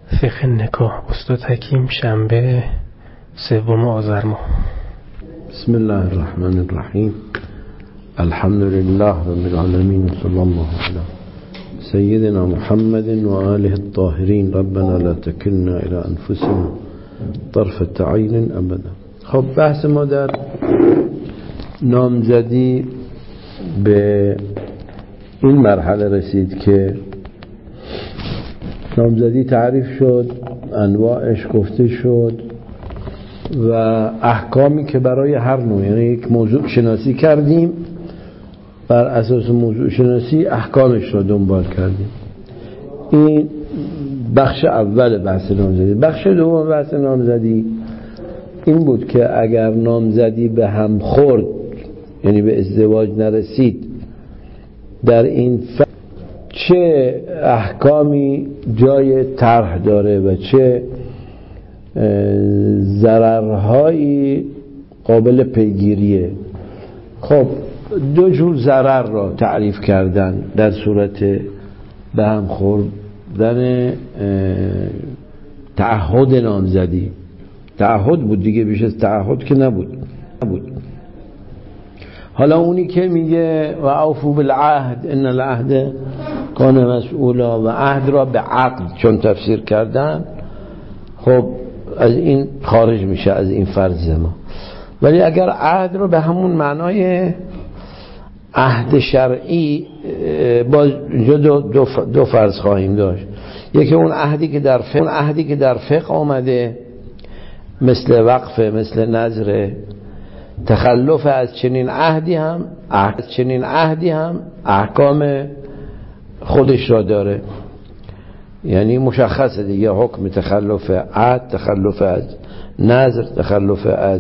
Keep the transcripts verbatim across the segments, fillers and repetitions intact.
فقه نکاح استاد حکیم شنبه سوم آذر ماه. بسم الله الرحمن الرحیم. الحمد لله رب العالمین، صلی الله علی سیدنا محمد و آله الطاهرین. ربنا لا تکلنا الى انفسنا طرفة عین ابدا. خب بحث ما در نامزدی به این مرحله رسید که نامزدی تعریف شد، انواعش گفته شد و احکامی که برای هر نوع، یعنی یک موضوع شناسی کردیم، بر اساس موضوع شناسی احکامش رو دنبال کردیم. این بخش اول بحث نامزدی. بخش دوم بحث نامزدی این بود که اگر نامزدی به هم خورد، یعنی به ازدواج نرسید، در این ف... چه احکامی جای طرح داره و چه ضررهایی قابل پیگیریه. خب دو جور ضرر را تعریف کردن در صورت به هم خوردن تعهد نامزدی. تعهد بود دیگه، بیش از تعهد که نبود نبود حالا اونی که میگه و اوفوا بالعهد ان العهد کان مسئولا، و عهد را به عقد چون تفسیر کردن، خب از این خارج میشه، از این فرض ما. ولی اگر عهد رو به همون معنای عهد شرعی، باز اینجا دو, دو, دو فرض خواهیم داشت. یکی اون عهدی که در فقه، اون عهدی که در فقه آمده، مثل وقفه، مثل نذر. تخلف از چنین عهدی هم عهد چنین عهدی هم احکام خودش را داره، یعنی مشخصه دیگه. حکم تخلف عهد، تخلف از نذر، تخلف از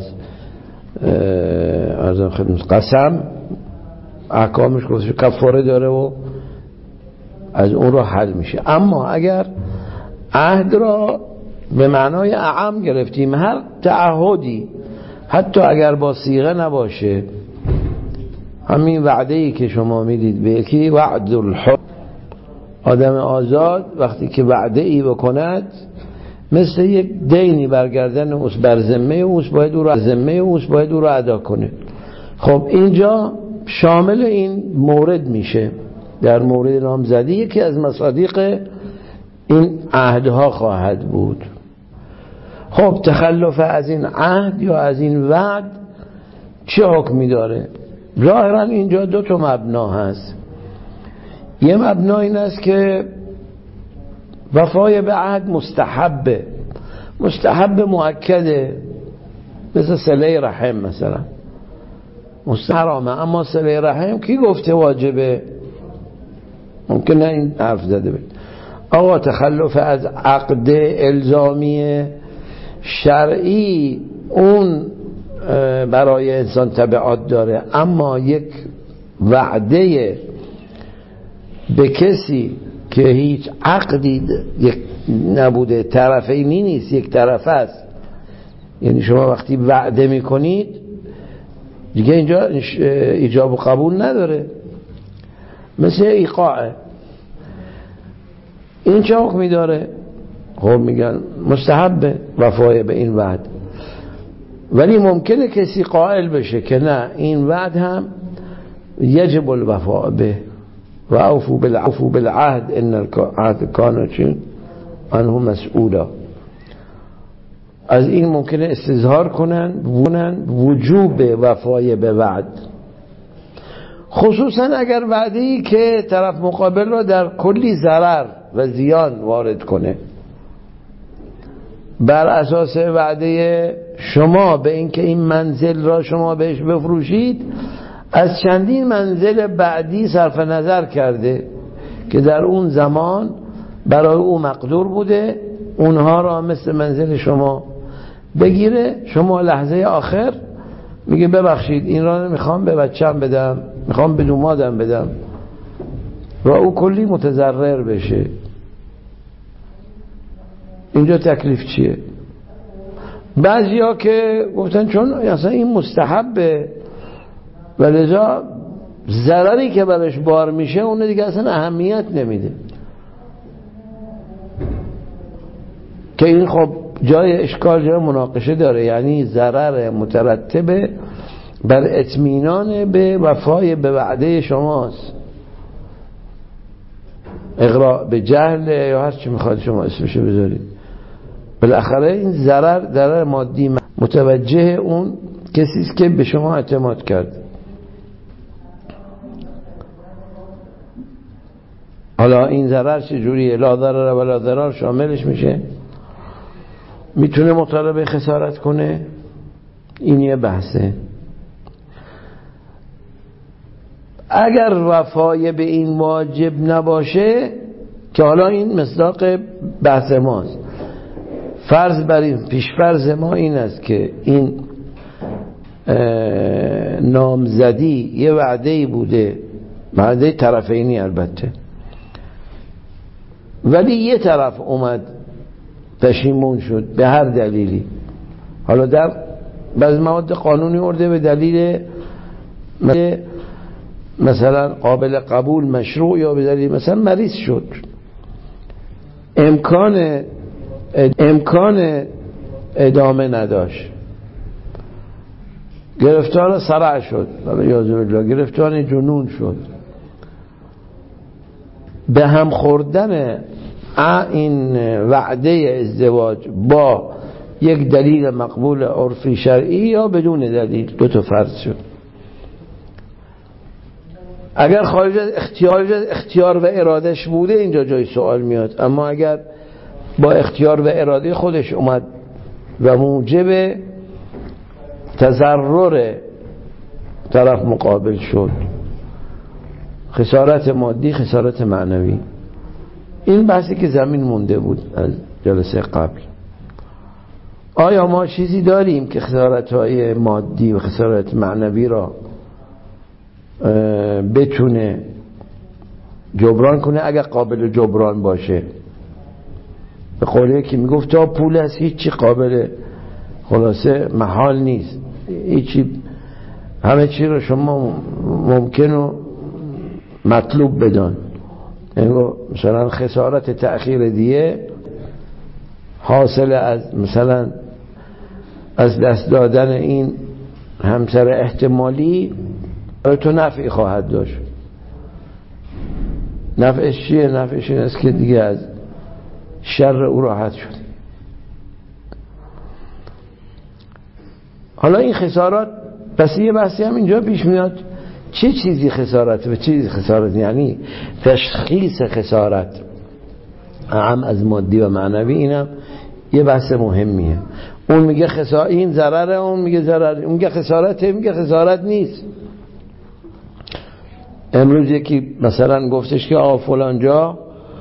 قسم، احکامش خودش کفاره داره و از اون را حل میشه. اما اگر عهد را به معنای اعم گرفتیم، هر تعهدی حتی اگر با صیغه نباشه، همین وعده‌ای که شما میدید به یکی، وعد الحر، آدم آزاد وقتی که وعده‌ای بکند مثل یک دینی برگردن اوست، بر ذمه اوست، باید او را ذمه اوست باید او را ادا کنه. خب اینجا شامل این مورد میشه. در مورد نامزدی یکی از مصادیق این عهدها خواهد بود. خب تخلف از این عهد یا از این وعد چه حکمی داره؟ ظاهرا اینجا دو تا مبنا هست. یه مبنا این است که وفای به عهد مستحبه، مستحب مؤکده، مثل صله رحم مثلا مستحرامه، اما صله رحم کی گفته واجبه؟ ممکنه این حرف زده بید آقا تخلف از عقد الزامی شرعی اون برای انسان تبعات داره، اما یک وعده به کسی که هیچ عقدی یک نبوده، طرفینی نیست، یک طرف است، یعنی شما وقتی وعده میکنید دیگه اینجا ایجاب و قبول نداره، مثل ایقاعه. این چه حکمی داره؟ خب میگن مستحبه وفای به این وعد، ولی ممکنه کسی قائل بشه که نه، این وعد هم یجب الوفاء به و اوفوا بالعهد بالعهد ان العهد کان عنه مسئولا. از این ممکنه استظهار کنن وجوب وفای به وعد، خصوصا اگر وعده‌ای که طرف مقابل را در کلی ضرر و زیان وارد کنه. بر اساس وعده شما به اینکه این منزل را شما بهش بفروشید، از چندین منزل بعدی صرف نظر کرده که در اون زمان برای او مقدور بوده، اونها را مثل منزل شما بگیره. شما لحظه آخر میگه ببخشید این را میخوام به بچم بدم، میخوام به دومادم بدم، و او کلی متضرر بشه. اینجا تکلیف چیه؟ بعضیا که گفتن چون اصلا این مستحبه و لذا ضرری که برش بار میشه اون دیگه اصلا اهمیت نمیده. که این خب جای اشکال، جای مناقشه داره. یعنی ضرر مترتبه بر اطمینان به وفای به وعده شماست، اغراء به جهل یا هر چی میخواد شما اسمشو بذارید. بالاخره این ضرر ضرر مادی متوجه اون کسی است که به شما اعتماد کرد. حالا این ضرر چجوریه؟ لا ضرر ولا ضرر شاملش میشه؟ میتونه مطالبه خسارت کنه؟ این یه بحثه. اگر وفای به این واجب نباشه، که حالا این مصداق بحث ماست، فرض بر این، پیش فرض ما این است که این نامزدی یه وعده‌ای بوده، وعده طرفینی البته، ولی یه طرف اومد پشیمون شد به هر دلیلی. حالا در بعض مواد قانونی ارده به دلیل مثلا قابل قبول مشروع، یا به دلیل مثلا مریض شد، امکان امکان ادامه نداشت، گرفتار صرع شد، گرفتار جنون شد. به هم خوردن این وعده ازدواج با یک دلیل مقبول عرفی شرعی یا بدون دلیل، دو تا فرض شد. اگر خارج از اختیار اختیار و ارادش بوده اینجا جای سوال میاد، اما اگر با اختیار و اراده خودش اومد و موجب تضرر طرف مقابل شد، خسارت مادی، خسارت معنوی، این بحثی که زمین مونده بود از جلسه قبل. آیا ما چیزی داریم که خسارت‌های مادی و خسارت معنوی را بتونه جبران کنه اگر قابل جبران باشه؟ به قوله که میگفت تا پول هست هیچی قابل خلاصه محال نیست، هیچی، همه چی رو شما ممکن و مطلوب بدان. مثلا خسارت تأخیر دیه حاصل از مثلا از دست دادن این همسر احتمالی تو نفعی خواهد داشت. نفعش چیه؟ نفعش این است که دیگه از شر او راحت شد. حالا این خسارات، پس یه بحثی هم اینجا پیش میاد، چه چیزی خسارت و چه چیزی خسارت؟ یعنی تشخیص خسارت اعم از مادی و معنوی، اینم یه بحث مهمیه. اون میگه خسارت این ضرره، اون میگه ضرر، اون میگه خسارته، میگه خسارت نیست. امروز یکی مثلا گفتش که آقا فلان جا،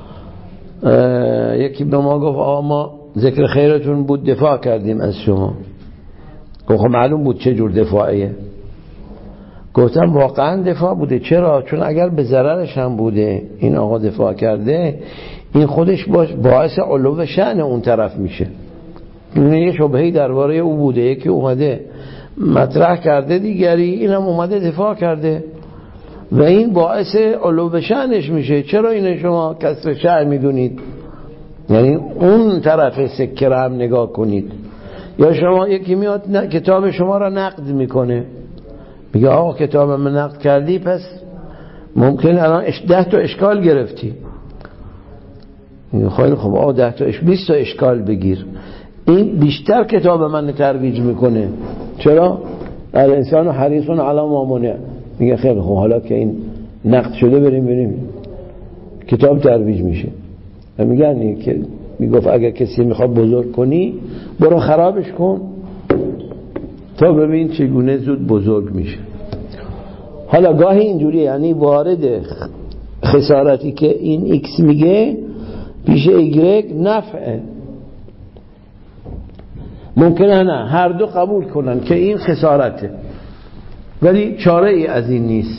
یکی به ما گفت آقا ما ذکر خیرتون بود دفاع کردیم از شما. گفتم معلوم بود چه جور دفاعیه. گفتم واقعا دفاع بوده. چرا؟ چون اگر به ضررش هم بوده این آقا دفاع کرده، این خودش باش باعث علو شأن اون طرف میشه. این یه شبهه‌ای درباره او بوده، یکی اومده مطرح کرده، دیگری اینم اومده دفاع کرده و این باعث علو شأنش میشه. چرا این شما کسر شأن میدونید؟ یعنی اون طرف سکه رو هم نگاه کنید. یا شما یکی میاد نه کتاب شما را نقد میکنه، میگه آقا کتاب من نقد کردی پس ممکن الان ده تا اشکال گرفتی. خیلی خب آقا ده تا اش بیست تا اشکال بگیر. این بیشتر کتاب من ترویج میکنه. چرا؟ الانسان حریص علی ما منع. میگه خیلی خب حالا که این نقد شده بریم بریم کتاب ترویج میشه. و میگن که میگفت اگر کسی میخواد بزرگ کنی برو خرابش کن تا ببین چگونه زود بزرگ میشه. حالا گاهی اینجوری، یعنی وارد خسارتی که این ایکس میگه پیش ایگرگ نفعه. ممکنه نه هر دو قبول کنن که این خسارته، ولی چاره ای از این نیست.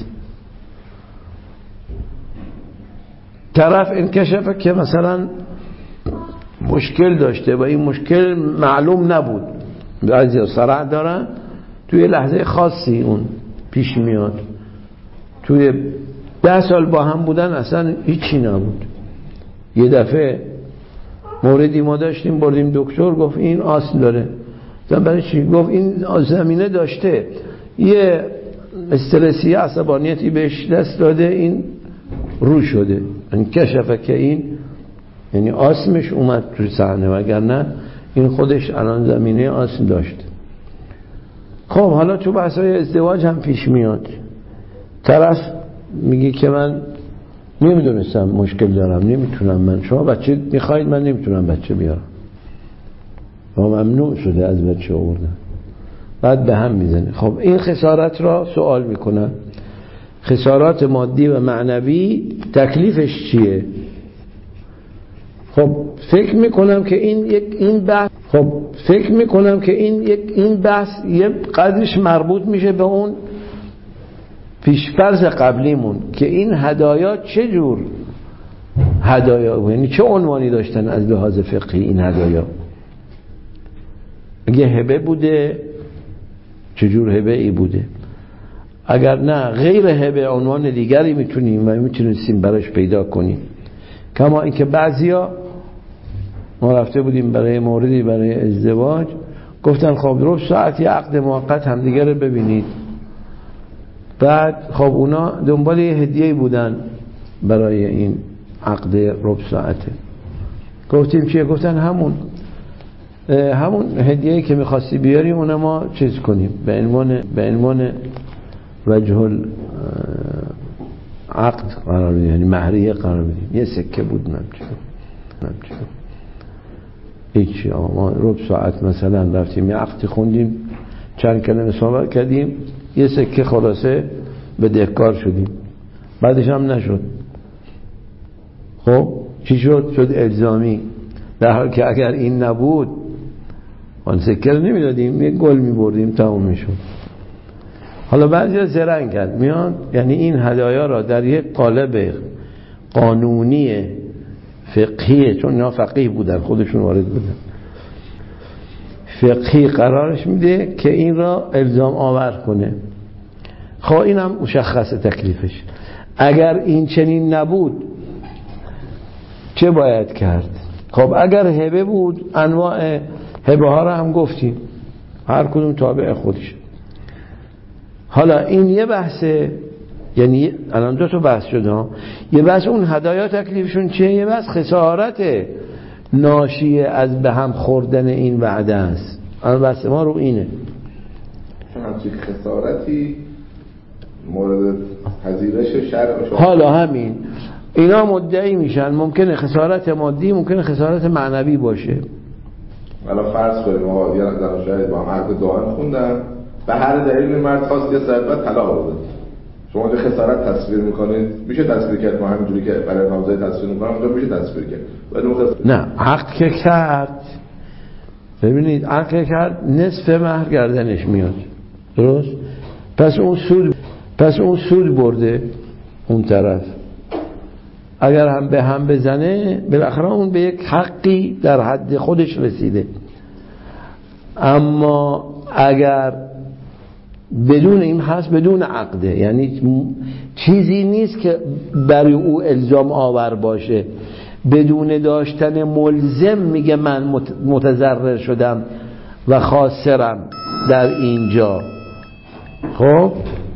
طرف انکشفه که مثلا مشکل داشته و این مشکل معلوم نبود، بعضی صرع دارن، توی لحظه خاصی اون پیش میاد. توی ده سال با هم بودن اصلا هیچی نبود، یه دفعه موردی ما داشتیم بردیم دکتر گفت این اصل داره. مثلا برای چی؟ گفت این زمینه داشته یه استرسی عصبانیتی بهش دست داده این رو شده، این کشفه که این یعنی آسمش اومد تو صحنه، وگرنه این خودش الان زمینه آسم داشت. خب حالا تو بحثای ازدواج هم پیش میاد، طرف میگه که من نمیدونستم مشکل دارم، نمیتونم، من شما بچه میخواید من نمیتونم بچه بیارم و ممنوع شده از بچه آوردن، بعد به هم میزنه. خب این خسارت را سوال میکنن، خسارات مادی و معنوی تکلیفش چیه؟ خب فکر میکنم که این یک این بحث خب فکر میکنم که این یک این بحث یه قدرش مربوط میشه به اون پیشفرض قبلیمون که این هدایا چه جور هدایا، یعنی چه عنوانی داشتن از لحاظ فقهی این هدایا. اگه هبه بوده چه جور هبه ای بوده، اگر نه غیر هبه عنوان دیگری میتونیم و میتونیم براش پیدا کنیم. کما اینکه بعضیا ما رفته بودیم برای موردی برای ازدواج، گفتن خب ربع ساعت یه عقد موقت هم دیگه رو ببینید. بعد خب اونا دنبال یه هدیه بودن برای این عقد ربع ساعته. گفتیم چیه؟ گفتن همون همون هدیه‌ای که می‌خواستی بیاری اون ما چیز کنیم به عنوان به عنوان وجه عقد قرار بدیم، یعنی مهریه قرار بدیم. یه سکه بود نمی‌چه نمی‌چه هیچی. ما ربع ساعت مثلا رفتیم یه عقد خوندیم، چند کلمه صحبت کردیم، یه سکه خلاصه به دهکار شدیم، بعدش هم نشد. خب چی شد؟ شد الزامی، در حال که اگر این نبود آن سکه رو نمیدادیم، یه گل میبردیم تموم میشد. حالا بعضی زرنگ کرد میان، یعنی این هدایا را در یک قالب قانونی فقهی، چون اینا فقیه بودن خودشون وارد بودن، فقهی قرارش میده که این را الزام آور کنه. خب این هم مشخص تکلیفش. اگر این چنین نبود چه باید کرد؟ خب اگر هبه بود انواع هبه ها را هم گفتیم، هر کدوم تابع خودش. حالا این یه بحثه، یعنی الان دو تا بحث شده ها. یه بحث اون هدایا تکلیفشون چیه، یه بحث خسارت ناشی از به هم خوردن این وعده است. الان بحث ما رو اینه، همچین خسارتی مورد پذیرش شرع. حالا همین اینا مدعی میشن ممکنه خسارت مادی، ممکنه خسارت معنوی باشه. حالا فرض کنیم آقا یه زن شاید با هم عقد دائم خوندن، به هر دلیل مرد خواست یه ساعت بعد طلاق بده، شما چه خسارت تصویر میکنید؟ میشه تصویر کرد، ما همینجوری که برای نامزدی تصویر میکنم اونجا میشه تصویر کرد، ولی خسارت... نه عقد که کرد، ببینید عقد که کرد نصف مهر گردنش میاد، درست؟ پس اون سود پس اون سود برده اون طرف. اگر هم به هم بزنه بالاخره اون به یک حقی در حد خودش رسیده. اما اگر بدون این هست، بدون عقده، یعنی چیزی نیست که برای او الزام آور باشه، بدون داشتن ملزم میگه من متضرر شدم و خاسرم در اینجا. خب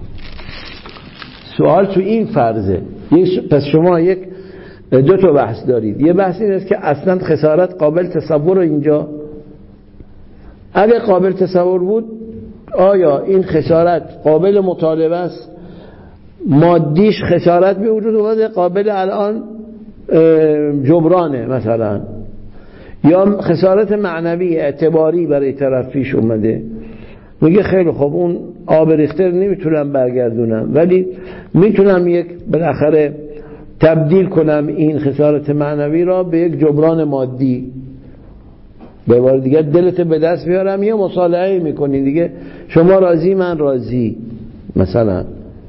سوال تو این فرضه. پس شما یک دو تا بحث دارید. یه بحث این است که اصلا خسارت قابل تصور اینجا، اگه قابل تصور بود آیا این خسارت قابل مطالبه است؟ مادیش خسارت به وجود اومده، قابل الان جبرانه مثلا، یا خسارت معنوی اعتباری برای طرف پیش اومده، میگه خیلی خب اون آب ریخته نمیتونم برگردونم، ولی میتونم یک بالاخره تبدیل کنم این خسارت معنوی را به یک جبران مادی، به بار دیگه دلت به دست بیارم، یه مصالحه میکنی دیگه، شما راضی من راضی مثلا.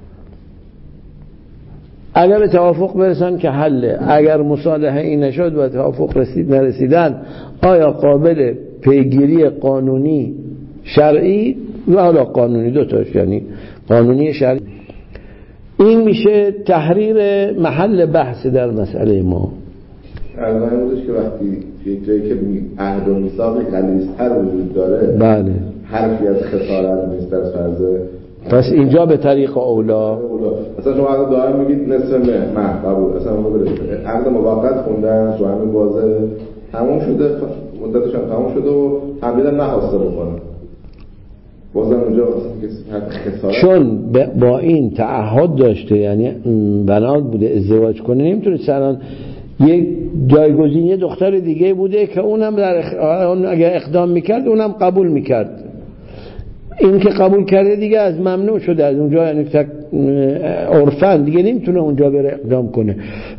اگر به توافق برسن که حله، اگر مصالحه این نشد و توافق رسید نرسیدن، آیا قابل پیگیری قانونی شرعی و حالا قانونی دو تاش، یعنی قانونی شرعی، این میشه تحریر محل بحث در مسئله ما. از این بودش که وقتی یک جایی که عهد و میثاق غلیظتر وجود داره بله حرفی از خسارت نیست در فرض، پس اینجا به طریق اولا اصلا شما عقد دائم میگید نصف مه مه قبول، اصلا ما بله عقد موقت خوندن تو همین بازه تموم شده، مدتش هم تموم شده و همدیدن نخواسته بکنه، بازم اونجا خسارت چون با این تعهد داشته، یعنی بنات بوده ازدواج کنه، نمیتونه سران یک جایگزین یه دختر دیگه بوده که اونم در اخ... اگر اقدام میکرد اونم قبول میکرد، این که قبول کرده دیگه از ممنوع شده از اونجا، یعنی تک عرفن دیگه نمیتونه اونجا بره اقدام کنه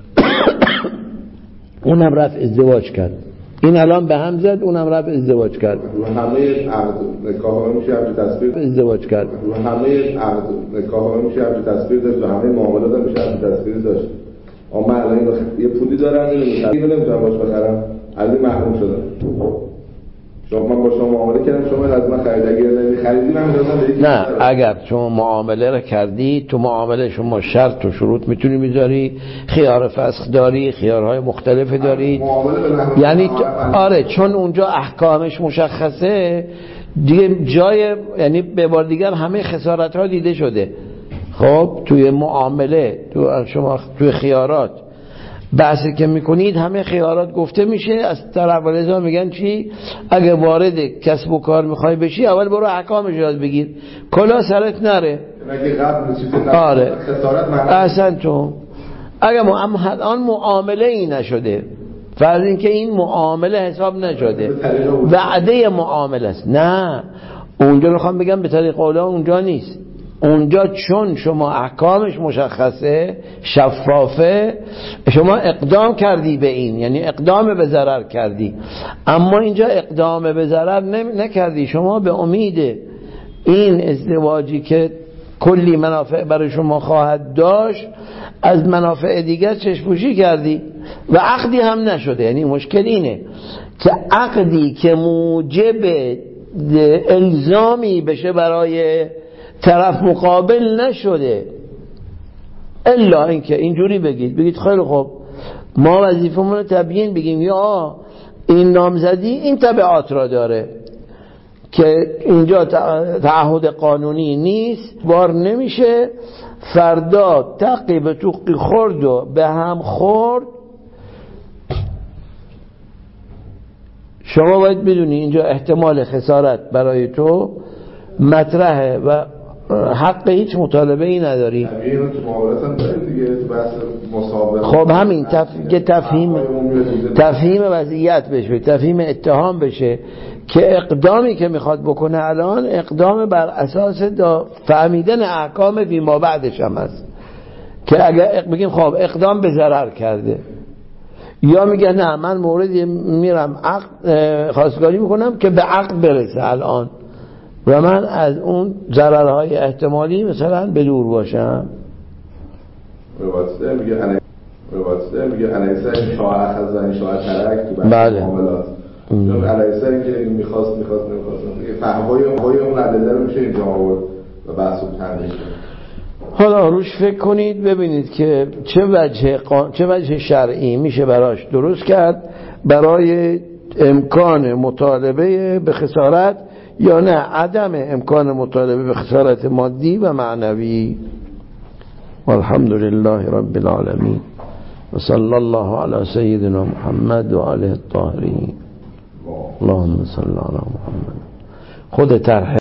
اونم رفت ازدواج کرد، این الان به هم زد اونم رفت ازدواج کرد، همه عقد نکاح میشه همچه تصویر ازدواج کرد، همه عقد نکاح میشه همچه تصویر داشت و همه معاملات هم میشه همچه تصویر داشت. اما الان این یه پولی دارم نمیتونم باش بخرم، از این محروم شدم. شما من با شما معامله کردم، شما از من خرید، اگر نمیخریدی من میدادم به یکی نه اگر شما معامله را کردی تو معامله شما شرط و شروط میتونی میذاری، خیار فسخ داری، خیارهای مختلف داری، یعنی آره چون اونجا احکامش مشخصه دیگه جای، یعنی به بار دیگر همه خسارت ها دیده شده. خب توی معامله تو شما توی خیارات بحثی که میکنید همه خیارات گفته میشه، از طرف ولزا میگن چی؟ اگه وارد کسب و کار میخوای بشی اول برو احکامش یاد بگیر، کلا سرت نره. اگه قبل چیزی آره خسارت احسن تو اگه آن معامله ای نشده، فرض این که این معامله حساب نشده وعده معامله است، نه اونجا میخوام بگم به طریق اولا اونجا نیست، اونجا چون شما احکامش مشخصه شفافه شما اقدام کردی به این، یعنی اقدام به ضرر کردی، اما اینجا اقدام به ضرر نکردی، شما به امید این ازدواجی که کلی منافع برای شما خواهد داشت از منافع دیگر چشم‌پوشی کردی و عقدی هم نشده. یعنی مشکل اینه که عقدی که موجب الزامی بشه برای طرف مقابل نشده، الا اینکه اینجوری بگید بگید خیلی خوب ما وظیفمون رو تبیین بگیم، یا این نامزدی این تبعات را داره که اینجا تعهد قانونی نیست، بار نمیشه، فردا تقی به توقی خورد و به هم خورد، شما باید بدونی اینجا احتمال خسارت برای تو مطرحه و حق هیچ مطالبه ای نداری. خب همین تف... که تفهیم تفهیم وضعیت بشه، تفهیم اتهام بشه که اقدامی که میخواد بکنه الان اقدام بر اساس فهمیدن احکام فی ما بعدش هم هست، که اگر بگیم خب اقدام به ضرر کرده، یا میگه نه من موردی میرم عقد خواستگاری میکنم که به عقد برسه الان و من از اون ضررهای احتمالی مثلا به دور باشم. رواتسته میگه انا رواتسته میگه انایسه شاه اخذ زنی شاه ترک تو بله معاملات، چون انایسه اینکه میخواست میخواست نمیخواست میگه فهمای های اون عدله رو میشه اینجا آورد و بحث و تنظیم. حالا روش فکر کنید ببینید که چه وجه چه وجه شرعی میشه براش درست کرد برای امکان مطالبه به خسارت یا نه عدم امکان مطالبه به خسارت مادی و معنوی. والحمد لله رب العالمین و صلی الله علی سیدنا محمد و آله الطاهرین. اللهم صل علی محمد. خود طرح